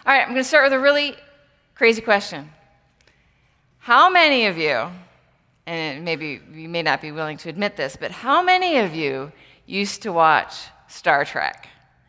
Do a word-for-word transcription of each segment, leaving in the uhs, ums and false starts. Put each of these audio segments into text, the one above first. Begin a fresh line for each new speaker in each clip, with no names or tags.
All right, I'm going to start with a really crazy question. How many of you, and maybe you may not be willing to admit this, but how many of you used to watch Star Trek?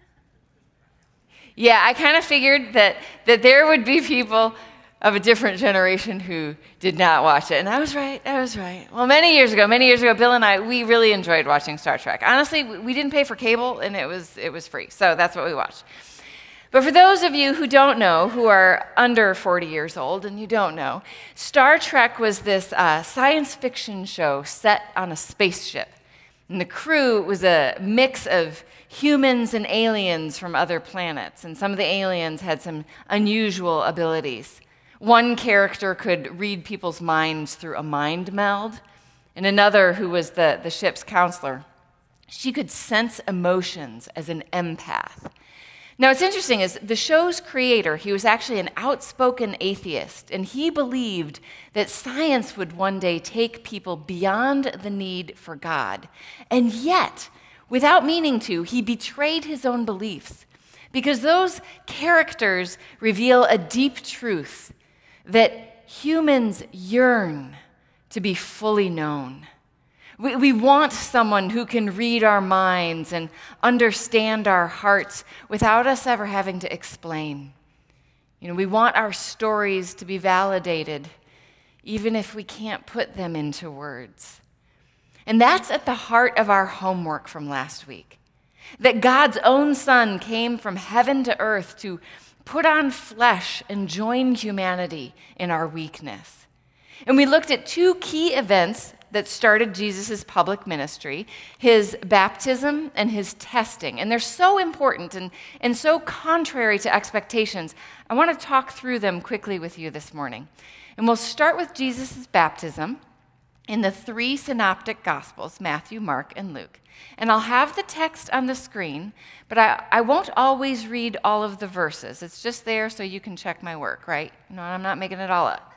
Yeah, I kind of figured that, that there would be people of a different generation who did not watch it. And I was right, I was right. Well, many years ago, many years ago, Bill and I, we really enjoyed watching Star Trek. Honestly, we didn't pay for cable, and it was it was free. So that's what we watched. But for those of you who don't know, who are under forty years old, and you don't know, Star Trek was this uh, science fiction show set on a spaceship. And the crew was a mix of humans and aliens from other planets. And some of the aliens had some unusual abilities. One character could read people's minds through a mind meld, and another, who was the, the ship's counselor, she could sense emotions as an empath. Now, what's interesting is the show's creator, he was actually an outspoken atheist, and he believed that science would one day take people beyond the need for God. And yet, without meaning to, he betrayed his own beliefs, because those characters reveal a deep truth that humans yearn to be fully known. We, we want someone who can read our minds and understand our hearts without us ever having to explain. You know, we want our stories to be validated, even if we can't put them into words. And that's at the heart of our homework from last week. That God's own Son came from heaven to earth to put on flesh and join humanity in our weakness. And we looked at two key events that started Jesus' public ministry, his baptism and his testing. And they're so important and, and so contrary to expectations. I want to talk through them quickly with you this morning. And we'll start with Jesus' baptism in the three synoptic gospels, Matthew, Mark, and Luke. And I'll have the text on the screen, but I, I won't always read all of the verses. It's just there so you can check my work, right? No, I'm not making it all up.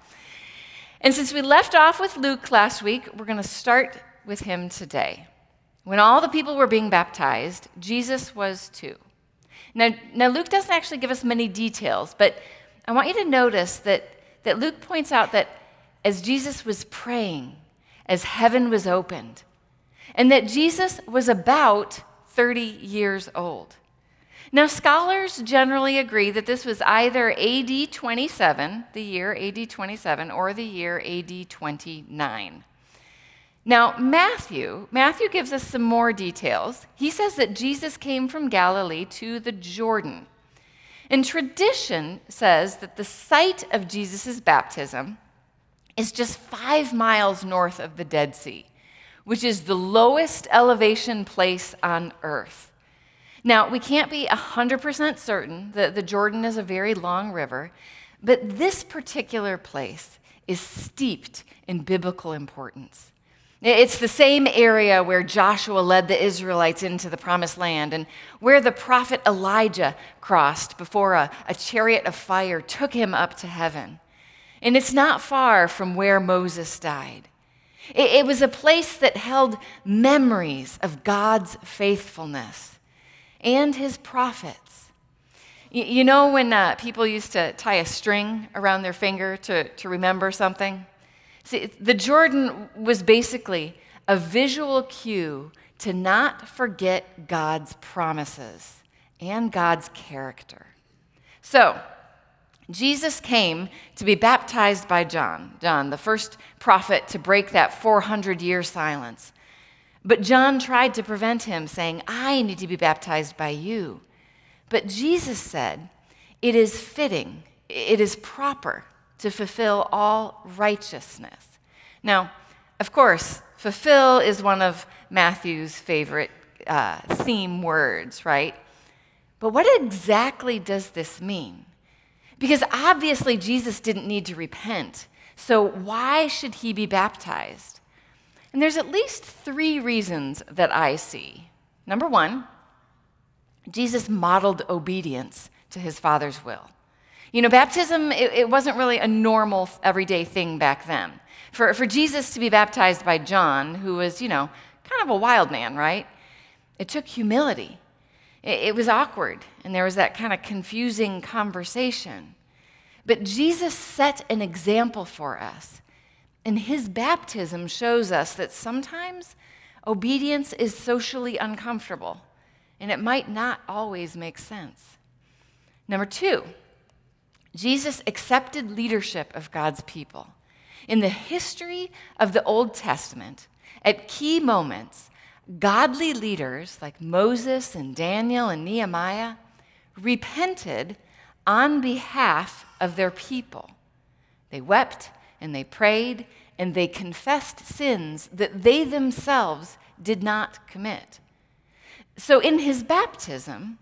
And since we left off with Luke last week, we're going to start with him today. When all the people were being baptized, Jesus was too. Now, now Luke doesn't actually give us many details, but I want you to notice that, that Luke points out that as Jesus was praying, as heaven was opened, and that Jesus was about thirty years old. Now, scholars generally agree that this was either A D twenty-seven, the year A D twenty-seven, or the year A D twenty-nine. Now, Matthew, Matthew gives us some more details. He says that Jesus came from Galilee to the Jordan. And tradition says that the site of Jesus' baptism is just five miles north of the Dead Sea, which is the lowest elevation place on earth. Now, we can't be one hundred percent certain that the Jordan is a very long river, but this particular place is steeped in biblical importance. It's the same area where Joshua led the Israelites into the Promised Land and where the prophet Elijah crossed before a, a chariot of fire took him up to heaven. And it's not far from where Moses died. It, it was a place that held memories of God's faithfulness and his prophets. You, you know when uh, people used to tie a string around their finger to, to remember something? See, the Jordan was basically a visual cue to not forget God's promises and God's character. So, Jesus came to be baptized by John, John, the first prophet to break that four hundred year silence. But John tried to prevent him, saying, I need to be baptized by you. But Jesus said, it is fitting, it is proper to fulfill all righteousness. Now, of course, fulfill is one of Matthew's favorite uh, theme words, right? But what exactly does this mean? Because obviously Jesus didn't need to repent, so why should he be baptized? And there's at least three reasons that I see. Number one, Jesus modeled obedience to his Father's will. You know, baptism, it, it wasn't really a normal, everyday thing back then. For, for Jesus to be baptized by John, who was, you know, kind of a wild man, right? It took humility. It, it was awkward, and there was that kind of confusing conversation. But Jesus set an example for us, and his baptism shows us that sometimes obedience is socially uncomfortable, and it might not always make sense. Number two, Jesus accepted leadership of God's people. In the history of the Old Testament, at key moments, godly leaders like Moses and Daniel and Nehemiah repented on behalf of their people. They wept and they prayed and they confessed sins that they themselves did not commit. So in his baptism,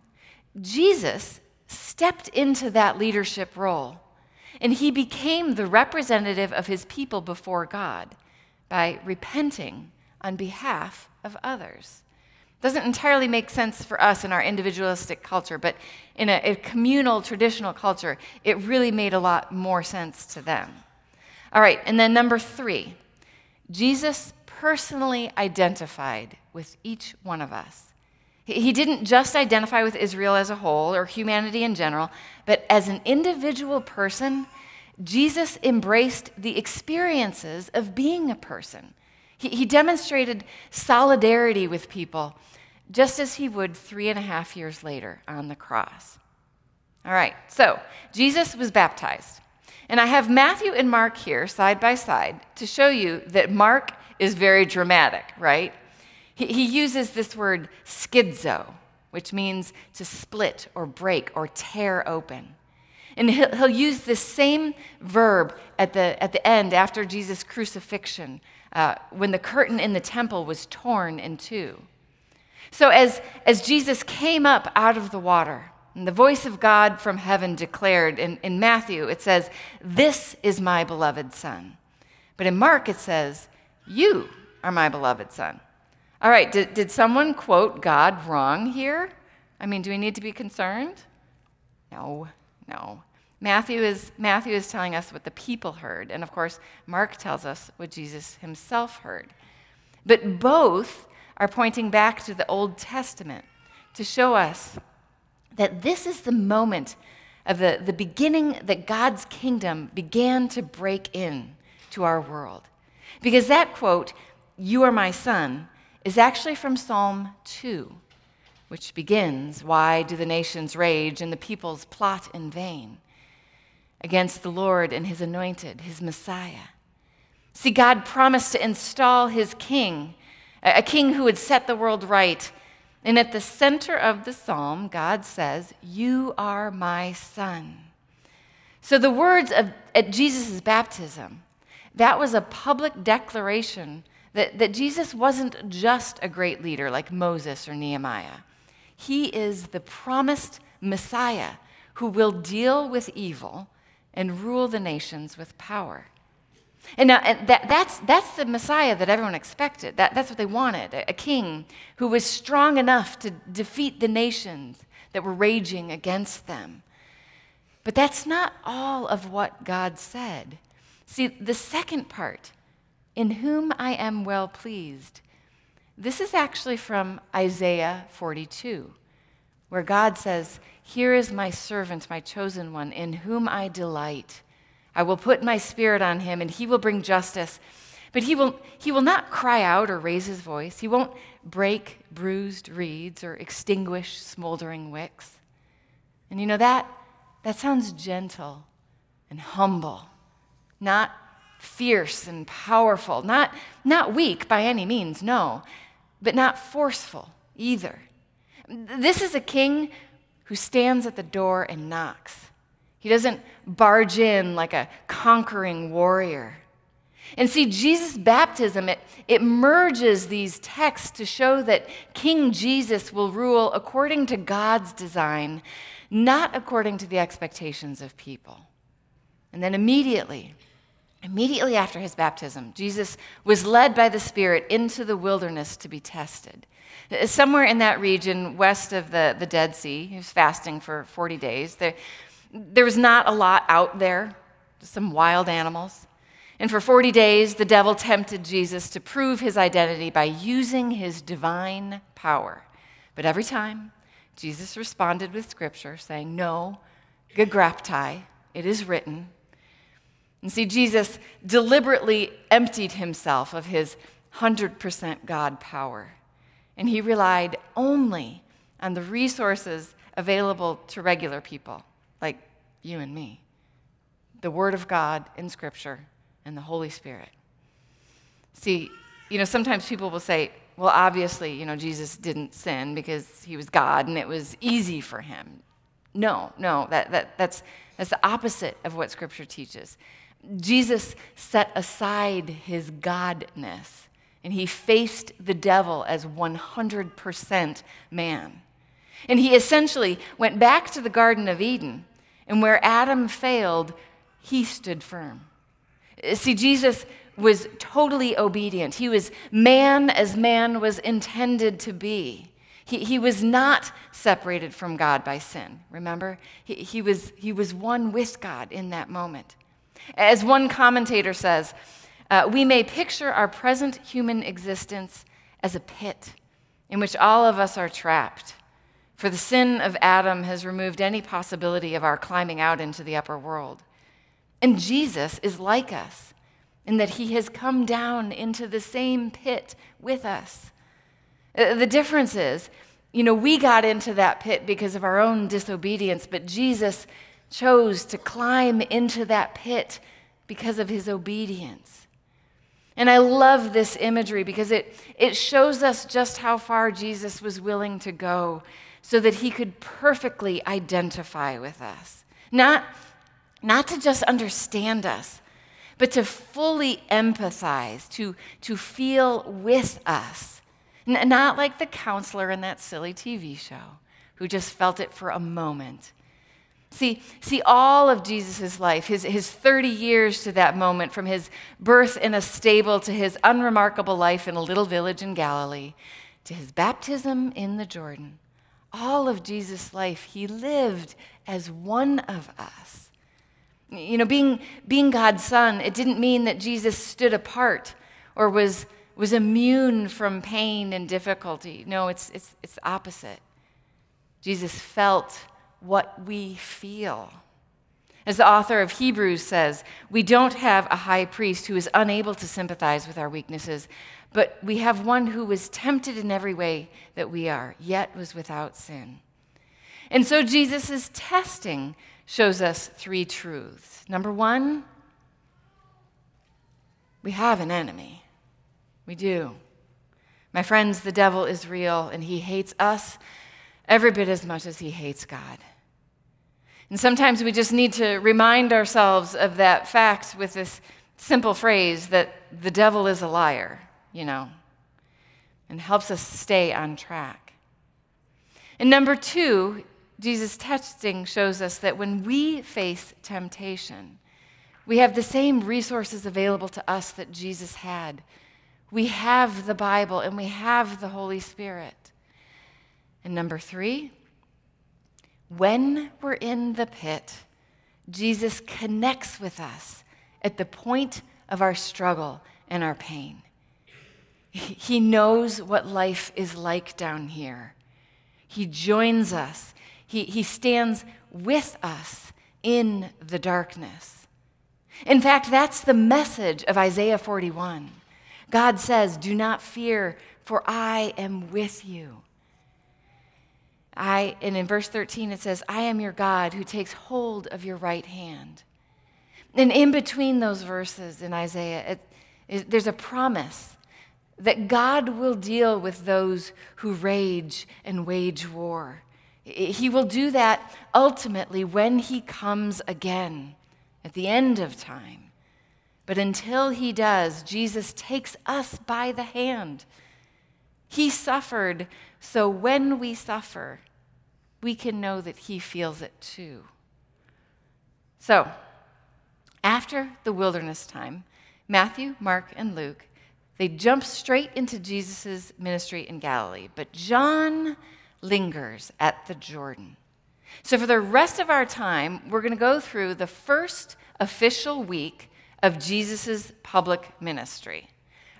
Jesus stepped into that leadership role, and he became the representative of his people before God by repenting on behalf of others. Doesn't entirely make sense for us in our individualistic culture, but in a, a communal, traditional culture, it really made a lot more sense to them. All right, and then number three, Jesus personally identified with each one of us. He didn't just identify with Israel as a whole or humanity in general, but as an individual person, Jesus embraced the experiences of being a person. He, he demonstrated solidarity with people, just as he would three and a half years later on the cross. All right, so Jesus was baptized. And I have Matthew and Mark here side by side to show you that Mark is very dramatic, right? He, he uses this word schizo, which means to split or break or tear open. And he'll, he'll use this same verb at the, at the end after Jesus' crucifixion, uh, when the curtain in the temple was torn in two. So as, as Jesus came up out of the water, and the voice of God from heaven declared, in, in Matthew it says, "This is my beloved son." But in Mark it says, "You are my beloved son." All right, did, did someone quote God wrong here? I mean, do we need to be concerned? No, no. Matthew is, Matthew is telling us what the people heard, and of course, Mark tells us what Jesus himself heard. But both are pointing back to the Old Testament to show us that this is the moment of the, the beginning that God's kingdom began to break in to our world. Because that quote, "You are my son," is actually from Psalm two, which begins, "Why do the nations rage and the peoples plot in vain against the Lord and his anointed, his Messiah?" See, God promised to install his king, a king who would set the world right. And at the center of the psalm, God says, "You are my son." So the words of at Jesus' baptism, that was a public declaration that, that Jesus wasn't just a great leader like Moses or Nehemiah. He is the promised Messiah who will deal with evil and rule the nations with power. And now and that, that's, that's the Messiah that everyone expected. That, that's what they wanted, a, a king who was strong enough to defeat the nations that were raging against them. But that's not all of what God said. See, the second part, "In whom I am well pleased," this is actually from Isaiah forty-two, where God says, "Here is my servant, my chosen one, in whom I delight. I will put my spirit on him, and he will bring justice. But he will, he will not cry out or raise his voice. He won't break bruised reeds or extinguish smoldering wicks." And you know, that, that sounds gentle and humble, not fierce and powerful, not, not weak by any means, no, but not forceful either. This is a king who stands at the door and knocks. He doesn't barge in like a conquering warrior. And see, Jesus' baptism, it, it merges these texts to show that King Jesus will rule according to God's design, not according to the expectations of people. And then immediately, immediately after his baptism, Jesus was led by the Spirit into the wilderness to be tested. Somewhere in that region west of the, the Dead Sea, he was fasting for forty days. There, There was not a lot out there, just some wild animals. And for forty days, the devil tempted Jesus to prove his identity by using his divine power. But every time, Jesus responded with scripture, saying, no, gegraptai, it is written. And see, Jesus deliberately emptied himself of his one hundred percent God power, and he relied only on the resources available to regular people like you and me, the Word of God in Scripture and the Holy Spirit. See, you know, sometimes people will say, well, obviously, you know, Jesus didn't sin because he was God and it was easy for him. No, no, that, that, that's, that's the opposite of what Scripture teaches. Jesus set aside his godness, and he faced the devil as one hundred percent man. And he essentially went back to the Garden of Eden, and where Adam failed, he stood firm. See, Jesus was totally obedient. He was man as man was intended to be. He, he was not separated from God by sin, remember? He, he, was, he was one with God in that moment. As one commentator says, uh, we may picture our present human existence as a pit in which all of us are trapped. For the sin of Adam has removed any possibility of our climbing out into the upper world. And Jesus is like us in that he has come down into the same pit with us. Uh, the difference is, you know, we got into that pit because of our own disobedience, but Jesus chose to climb into that pit because of his obedience. And I love this imagery because it, it shows us just how far Jesus was willing to go so that he could perfectly identify with us. Not, not to just understand us, but to fully empathize, to, to feel with us. N- not like the counselor in that silly T V show who just felt it for a moment. See, see, all of Jesus' life, his, his thirty years to that moment, from his birth in a stable to his unremarkable life in a little village in Galilee, to his baptism in the Jordan, all of Jesus' life, he lived as one of us. You know, being, being God's son, it didn't mean that Jesus stood apart or was, was immune from pain and difficulty. No, it's, it's, it's the opposite. Jesus felt what we feel. As the author of Hebrews says, we don't have a high priest who is unable to sympathize with our weaknesses, but we have one who was tempted in every way that we are, yet was without sin. And so Jesus' testing shows us three truths. Number one, we have an enemy. We do. My friends, the devil is real, and he hates us every bit as much as he hates God. And sometimes we just need to remind ourselves of that fact with this simple phrase that the devil is a liar, you know, and helps us stay on track. And number two, Jesus' testing shows us that when we face temptation, we have the same resources available to us that Jesus had. We have the Bible and we have the Holy Spirit. And number three, when we're in the pit, Jesus connects with us at the point of our struggle and our pain. He knows what life is like down here. He joins us. He, he stands with us in the darkness. In fact, that's the message of Isaiah forty-one. God says, "Do not fear, for I am with you." I, and in verse thirteen it says, "I am your God who takes hold of your right hand." And in between those verses in Isaiah, it, it, there's a promise that God will deal with those who rage and wage war. He will do that ultimately when he comes again at the end of time. But until he does, Jesus takes us by the hand. He suffered, so when we suffer, we can know that he feels it too. So, after the wilderness time, Matthew, Mark, and Luke, they jump straight into Jesus' ministry in Galilee. But John lingers at the Jordan. So for the rest of our time, we're going to go through the first official week of Jesus' public ministry.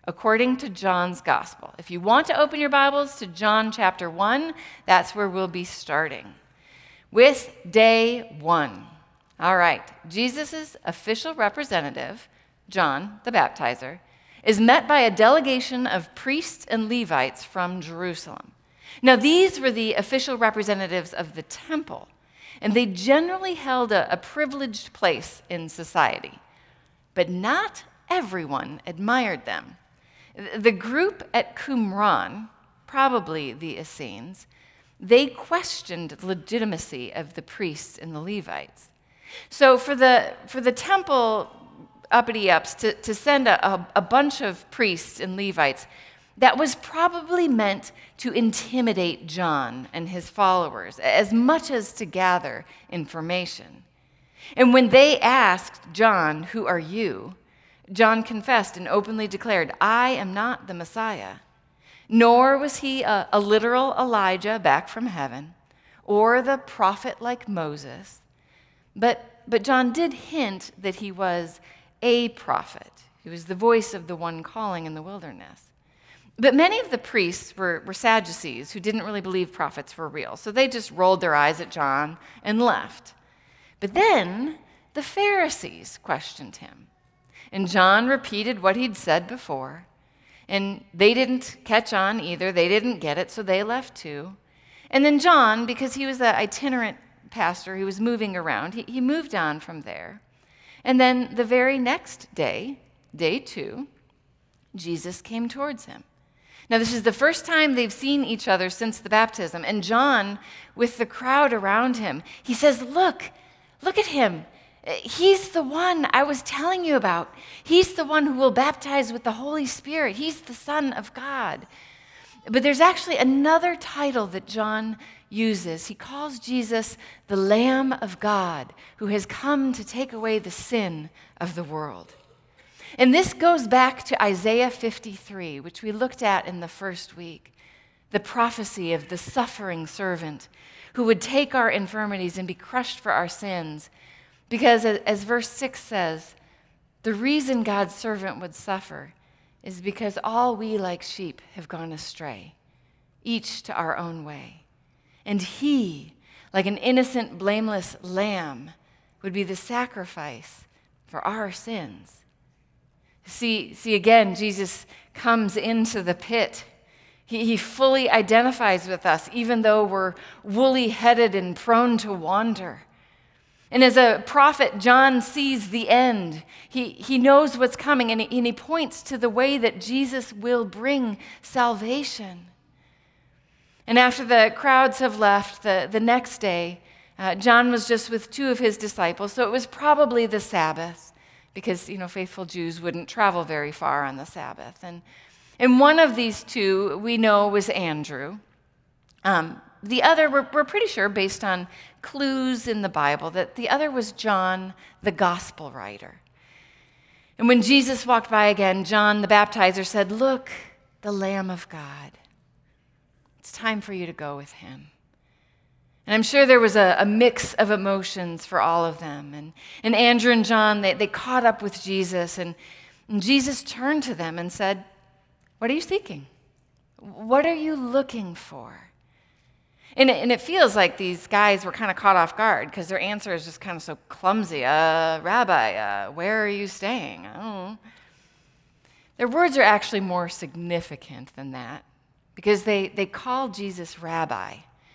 according to John's gospel. If you want to open your Bibles to John chapter one, that's where we'll be starting with day one. All right, Jesus' official representative, John the Baptizer, is met by a delegation of priests and Levites from Jerusalem. Now, these were the official representatives of the temple, and they generally held a, a privileged place in society. But not everyone admired them. The group at Qumran, probably the Essenes, they questioned the legitimacy of the priests and the Levites. So for the, for the temple uppity-ups to, to send a, a, a bunch of priests and Levites, that was probably meant to intimidate John and his followers as much as to gather information. And when they asked John, "Who are you?" John confessed and openly declared, "I am not the Messiah." Nor was he a, a literal Elijah back from heaven or the prophet like Moses. But, but John did hint that he was a prophet. He was the voice of the one calling in the wilderness. But many of the priests were, were Sadducees who didn't really believe prophets were real, so they just rolled their eyes at John and left. But then the Pharisees questioned him, and John repeated what he'd said before, and they didn't catch on either. They didn't get it, so they left too. And then John, because he was an itinerant pastor, he was moving around, he, he moved on from there. And then the very next day, day two, Jesus came towards him. Now, this is the first time they've seen each other since the baptism. And John, with the crowd around him, he says, look, look at him. He's the one I was telling you about. He's the one who will baptize with the Holy Spirit. He's the Son of God. But there's actually another title that John uses. He calls Jesus the Lamb of God, who has come to take away the sin of the world. And this goes back to Isaiah fifty-three, which we looked at in the first week, the prophecy of the suffering servant who would take our infirmities and be crushed for our sins. Because as verse six says, the reason God's servant would suffer is because all we like sheep have gone astray, each to our own way. And he, like an innocent, blameless lamb, would be the sacrifice for our sins. See, see again, Jesus comes into the pit. He, he fully identifies with us, even though we're woolly-headed and prone to wander. And as a prophet, John sees the end. He, he knows what's coming, and he, and he points to the way that Jesus will bring salvation. And after the crowds have left, the, the next day, uh, John was just with two of his disciples, so it was probably the Sabbath, because, you know, faithful Jews wouldn't travel very far on the Sabbath. And, and one of these two we know was Andrew. Um, the other, we're, we're pretty sure, based on clues in the Bible, that the other was John, the gospel writer. And when Jesus walked by again, John the baptizer said, "Look, the Lamb of God. It's time for you to go with him." And I'm sure there was a, a mix of emotions for all of them. And, and Andrew and John, they, they caught up with Jesus, and, and Jesus turned to them and said, "What are you seeking? What are you looking for?" And it, and it feels like these guys were kind of caught off guard because their answer is just kind of so clumsy. Uh, Rabbi, uh, where are you staying? I don't know. Their words are actually more significant than that because they, they call Jesus Rabbi.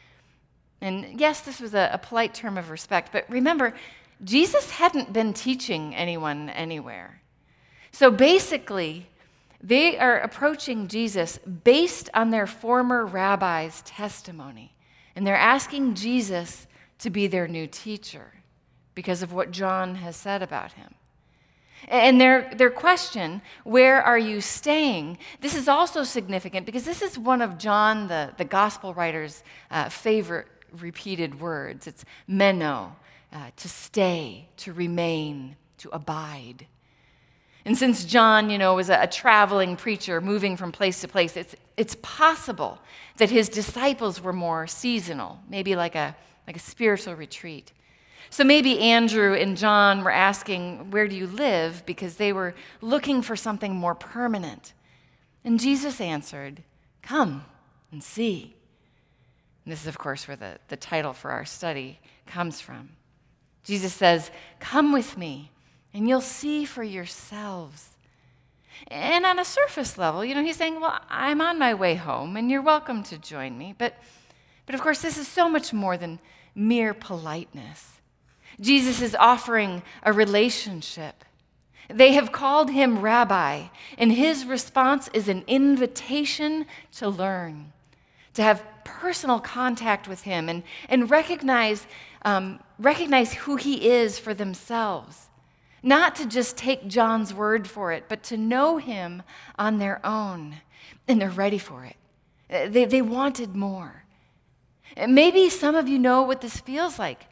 And yes, this was a, a polite term of respect, but remember, Jesus hadn't been teaching anyone anywhere. So basically, they are approaching Jesus based on their former rabbi's testimony. And they're asking Jesus to be their new teacher because of what John has said about him. And their, their question, "Where are you staying?" This is also significant because this is one of John, the, the gospel writer's uh, favorite repeated words. It's meno, uh, to stay, to remain, to abide. And since John, you know, was a, a traveling preacher moving from place to place, it's it's possible that his disciples were more seasonal, maybe like a like a spiritual retreat. So maybe Andrew and John were asking, "Where do you live?" because they were looking for something more permanent, And Jesus answered, "Come and see." And this is, of course, where the, the title for our study comes from. Jesus says, "Come with me, and you'll see for yourselves." And on a surface level, you know, he's saying, well, I'm on my way home, and you're welcome to join me. But, but of course, this is so much more than mere politeness. Jesus is offering a relationship. They have called him Rabbi, and his response is an invitation to learn, to have personal contact with him and, and recognize, um, recognize who he is for themselves. Not to just take John's word for it, but to know him on their own. And they're ready for it. They, they wanted more. And maybe some of you know what this feels like.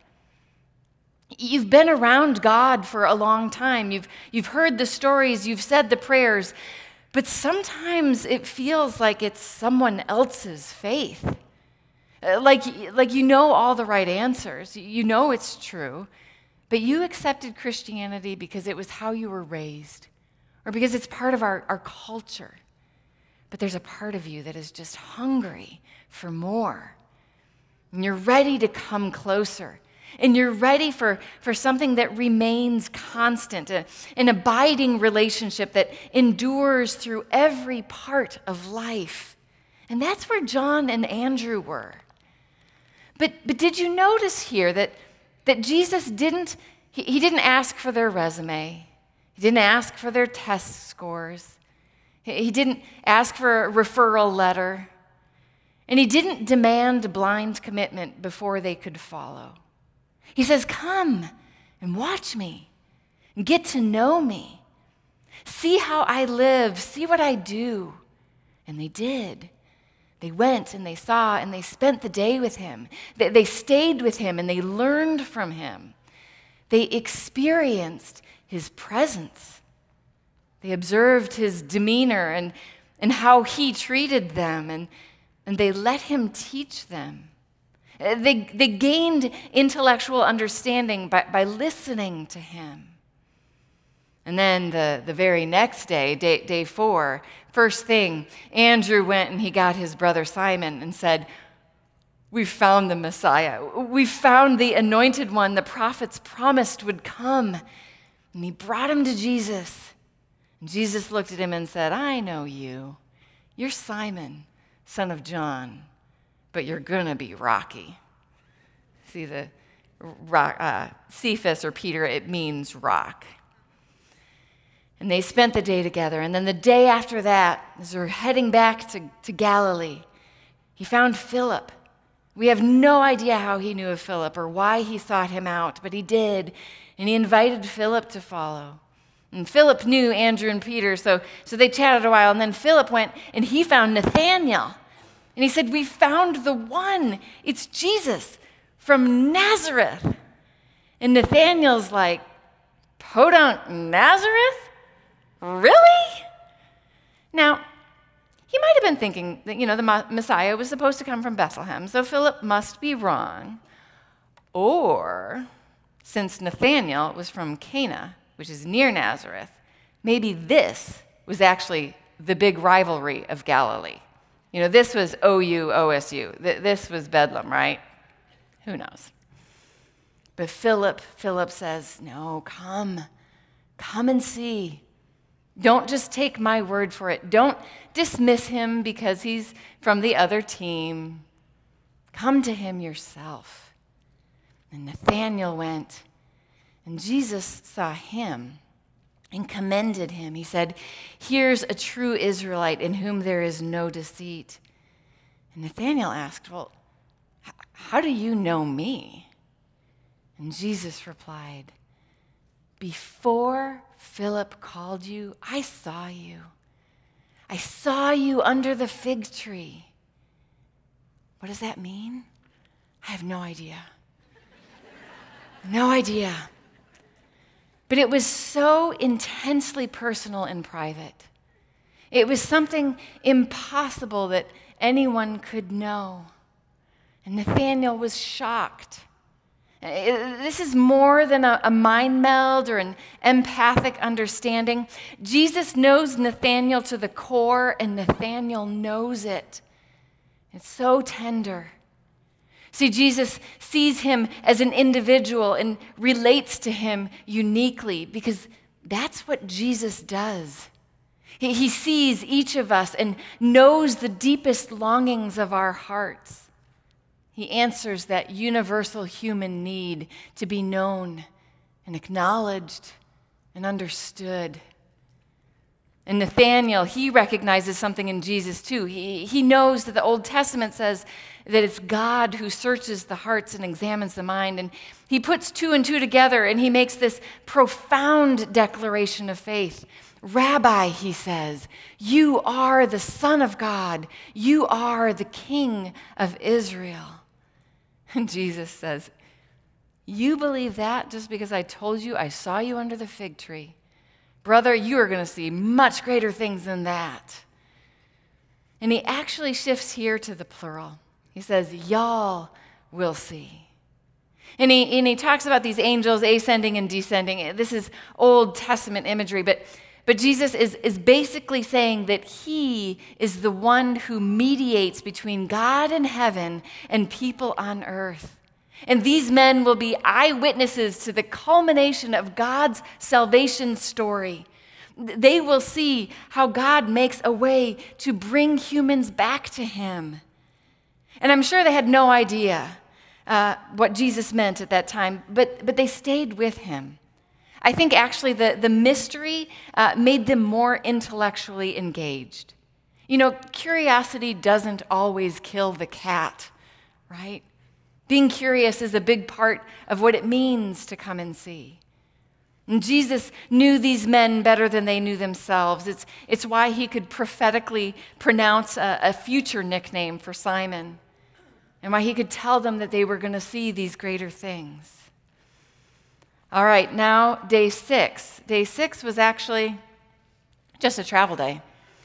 You've been around God for a long time. You've, you've heard the stories, you've said the prayers, but sometimes it feels like it's someone else's faith. Like, like you know all the right answers. You know it's true. But you accepted Christianity because it was how you were raised, or because it's part of our, our culture. But there's a part of you that is just hungry for more. And you're ready to come closer. And you're ready for, for something that remains constant, a, an abiding relationship that endures through every part of life. And that's where John and Andrew were. But, but did you notice here that That Jesus didn't, he, he didn't ask for their resume. He didn't ask for their test scores. He, he didn't ask for a referral letter. And he didn't demand blind commitment before they could follow. He says, "Come and watch me and get to know me. See how I live. See what I do." And they did. They went and they saw and they spent the day with him. They, they stayed with him and they learned from him. They experienced his presence. They observed his demeanor and, and how he treated them, and, and they let him teach them. They, they gained intellectual understanding by, by listening to him. And then the, the very next day, day, day four, first thing, Andrew went and he got his brother Simon and said, "We've found the Messiah. We've found the anointed one the prophets promised would come." And he brought him to Jesus. And Jesus looked at him and said, "I know you. You're Simon, son of John, but you're going to be rocky." See, the rock, uh, Cephas or Peter, it means rock. And they spent the day together. And then the day after that, as they're heading back to, to Galilee, he found Philip. We have no idea how he knew of Philip or why he sought him out, but he did. And he invited Philip to follow. And Philip knew Andrew and Peter, so, so they chatted a while. And then Philip went and he found Nathanael. And he said, "We found the one. It's Jesus from Nazareth." And Nathanael's like, "Podunk Nazareth? Really?" Now, he might have been thinking that, you know, the Messiah was supposed to come from Bethlehem, so Philip must be wrong. Or, since Nathanael was from Cana, which is near Nazareth, maybe this was actually the big rivalry of Galilee. You know, this was O U, O S U. This was Bedlam, right? Who knows? But Philip, Philip says, "No, come. Come and see. Don't just take my word for it. Don't dismiss him because he's from the other team. Come to him yourself." And Nathanael went, and Jesus saw him and commended him. He said, "Here's a true Israelite in whom there is no deceit." And Nathanael asked, "Well, how do you know me?" And Jesus replied, "Before Philip called you, I saw you. I saw you under the fig tree." What does that mean? I have no idea. No idea. But it was so intensely personal and private. It was something impossible that anyone could know. And Nathanael was shocked. This is more than a, a mind meld or an empathic understanding. Jesus knows Nathanael to the core, and Nathanael knows it. It's so tender. See, Jesus sees him as an individual and relates to him uniquely because that's what Jesus does. He, he sees each of us and knows the deepest longings of our hearts. He answers that universal human need to be known and acknowledged and understood. And Nathanael, he recognizes something in Jesus too. He, he knows that the Old Testament says that it's God who searches the hearts and examines the mind. And he puts two and two together and he makes this profound declaration of faith. Rabbi, he says, you are the Son of God. You are the King of Israel. And Jesus says, you believe that just because I told you I saw you under the fig tree? Brother, you are going to see much greater things than that. And he actually shifts here to the plural. He says, y'all will see. And he, and he talks about these angels ascending and descending. This is Old Testament imagery, but, but Jesus is, is basically saying that he is the one who mediates between God in heaven and people on earth. And these men will be eyewitnesses to the culmination of God's salvation story. They will see how God makes a way to bring humans back to him. And I'm sure they had no idea uh, what Jesus meant at that time, but, but they stayed with him. I think actually the, the mystery uh, made them more intellectually engaged. You know, curiosity doesn't always kill the cat, right? Being curious is a big part of what it means to come and see. And Jesus knew these men better than they knew themselves. It's, it's why he could prophetically pronounce a, a future nickname for Simon, and why he could tell them that they were going to see these greater things. All right, now day six. Day six was actually just a travel day.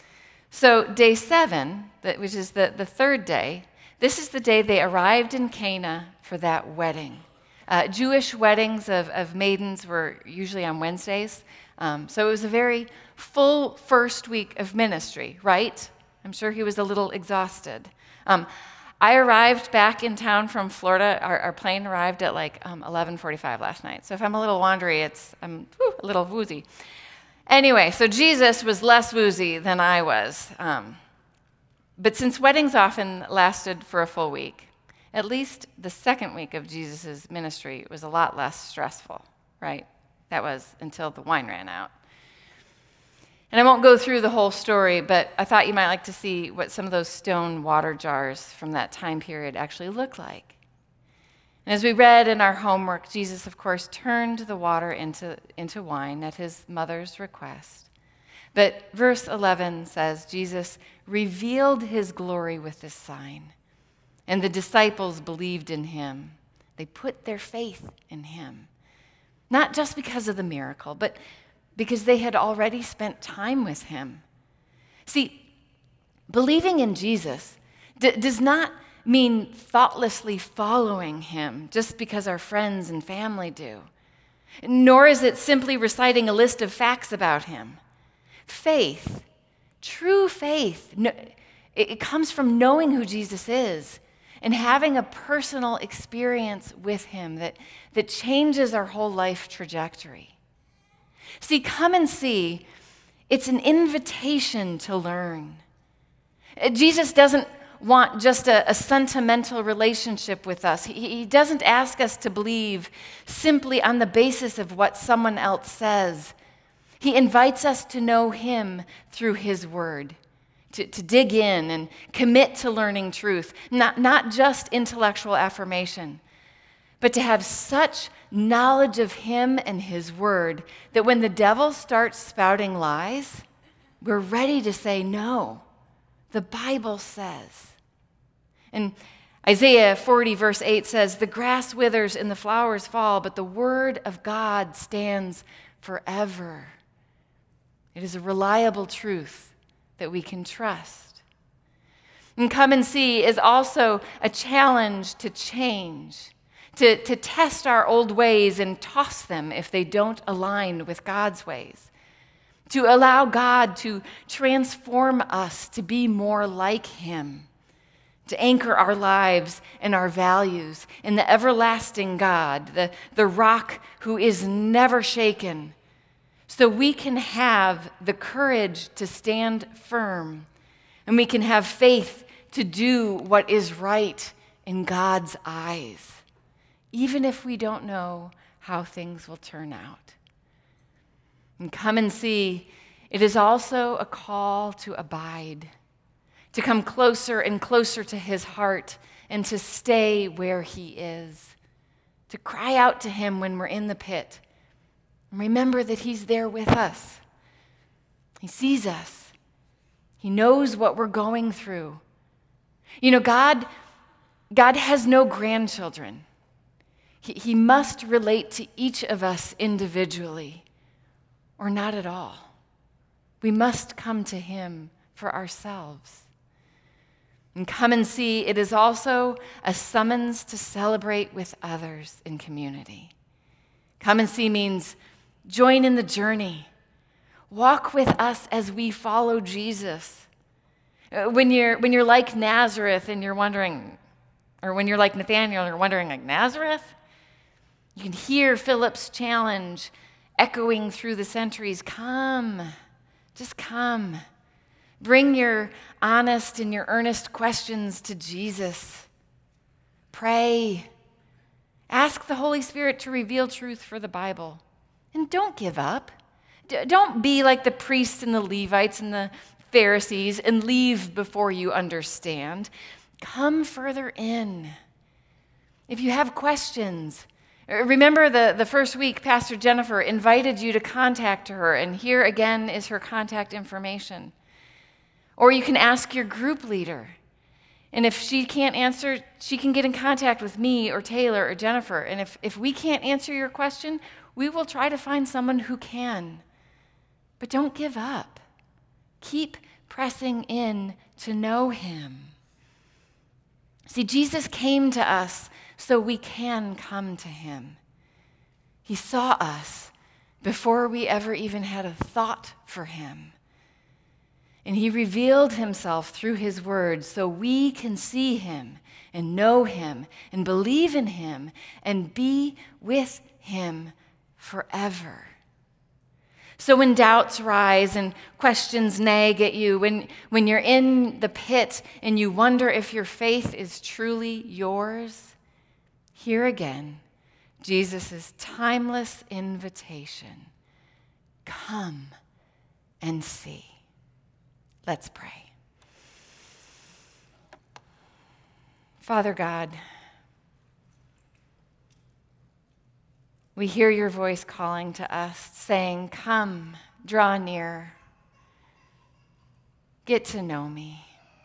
So day seven, which is the, the third day, this is the day they arrived in Cana for that wedding. Uh, Jewish weddings of, of maidens were usually on Wednesdays. Um, so it was a very full first week of ministry, right? I'm sure he was a little exhausted. Um, I arrived back in town from Florida. Our, our plane arrived at like um, eleven forty-five last night. So if I'm a little wandery, it's I'm whew, a little woozy. Anyway, so Jesus was less woozy than I was. Um, But since weddings often lasted for a full week, at least the second week of Jesus' ministry was a lot less stressful, right? That was until the wine ran out. And I won't go through the whole story, but I thought you might like to see what some of those stone water jars from that time period actually look like. And as we read in our homework, Jesus, of course, turned the water into, into wine at his mother's request. But verse eleven says, Jesus revealed his glory with this sign, and the disciples believed in him. They put their faith in him, not just because of the miracle, but because they had already spent time with him. See, believing in Jesus d- does not mean thoughtlessly following him just because our friends and family do, nor is it simply reciting a list of facts about him. Faith, true faith, it comes from knowing who Jesus is and having a personal experience with him that, that changes our whole life trajectory. See, come and see, it's an invitation to learn. Jesus doesn't want just a, a sentimental relationship with us. He, he doesn't ask us to believe simply on the basis of what someone else says. He invites us to know him through his word, to, to dig in and commit to learning truth, not, not just intellectual affirmation, but to have such knowledge of him and his word that when the devil starts spouting lies, we're ready to say, no, the Bible says. And Isaiah forty, verse eight says, the grass withers and the flowers fall, but the word of God stands forever. It is a reliable truth that we can trust. And come and see is also a challenge to change, to, to test our old ways and toss them if they don't align with God's ways, to allow God to transform us to be more like him, to anchor our lives and our values in the everlasting God, the, the rock who is never shaken, so we can have the courage to stand firm and we can have faith to do what is right in God's eyes, even if we don't know how things will turn out. And come and see, it is also a call to abide, to come closer and closer to his heart and to stay where he is, to cry out to him when we're in the pit. And remember that he's there with us. He sees us. He knows what we're going through. You know, God, God has no grandchildren. He, he must relate to each of us individually, or not at all. We must come to him for ourselves. And come and see, it is also a summons to celebrate with others in community. Come and see means join in the journey. Walk with us as we follow Jesus. When you're, when you're like Nazareth and you're wondering, or when you're like Nathanael and you're wondering, like, Nazareth? You can hear Philip's challenge echoing through the centuries. Come, just come. Bring your honest and your earnest questions to Jesus. Pray. Ask the Holy Spirit to reveal truth for the Bible. And don't give up. D- don't be like the priests and the Levites and the Pharisees and leave before you understand. Come further in. If you have questions, remember the, the first week, Pastor Jennifer invited you to contact her, and here again is her contact information. Or you can ask your group leader. And if she can't answer, she can get in contact with me or Taylor or Jennifer. And if, if we can't answer your question, we will try to find someone who can. But don't give up. Keep pressing in to know him. See, Jesus came to us so we can come to him. He saw us before we ever even had a thought for him. And he revealed himself through his word so we can see him and know him and believe in him and be with him forever. So when doubts rise and questions nag at you, when, when you're in the pit and you wonder if your faith is truly yours, hear again Jesus' timeless invitation. Come and see. Let's pray. Father God, we hear your voice calling to us, saying, come, draw near, get to know me.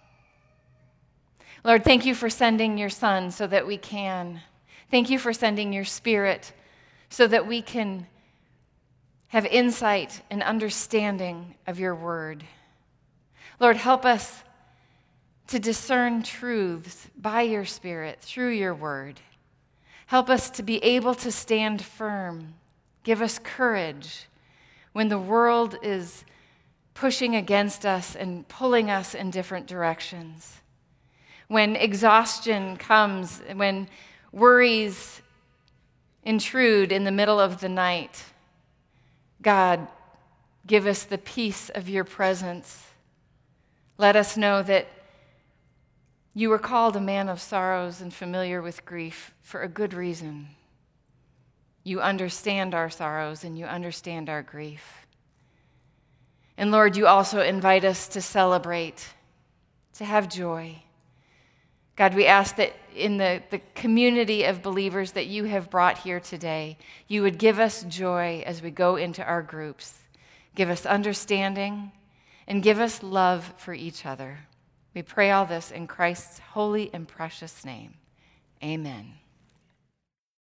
Lord, thank you for sending your Son so that we can. Thank you for sending your Spirit so that we can have insight and understanding of your word. Lord, help us to discern truths by your Spirit through your word. Help us to be able to stand firm. Give us courage when the world is pushing against us and pulling us in different directions. When exhaustion comes, when worries intrude in the middle of the night, God, give us the peace of your presence. Let us know that you were called a man of sorrows and familiar with grief for a good reason. You understand our sorrows and you understand our grief. And Lord, you also invite us to celebrate, to have joy. God, we ask that in the, the community of believers that you have brought here today, you would give us joy as we go into our groups. Give us understanding and give us love for each other. We pray all this in Christ's holy and precious name. Amen.